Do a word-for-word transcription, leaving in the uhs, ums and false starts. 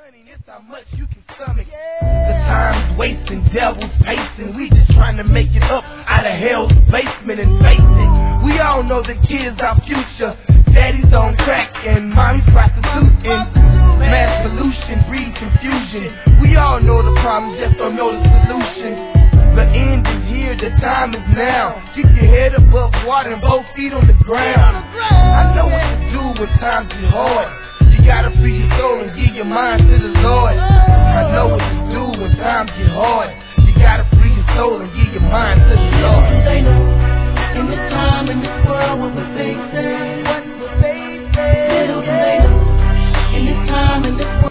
money, it's how much you can stomach. The time's wasting, devils pacing. We just trying to make it up out of hell's basement and face it. We all know the kids our future. Daddy's on crack and mommy's prostituting. Mass pollution, breeding confusion. We all know the problems, just don't know the solution. The end is here, the time is now. Keep your head above water and both feet on the ground. I know what to do when times get hard. You gotta free your soul and give your mind to the Lord. I know what to do when times get hard. You gotta free your soul and give your mind to the Lord. They know in the time in this world what we're facing.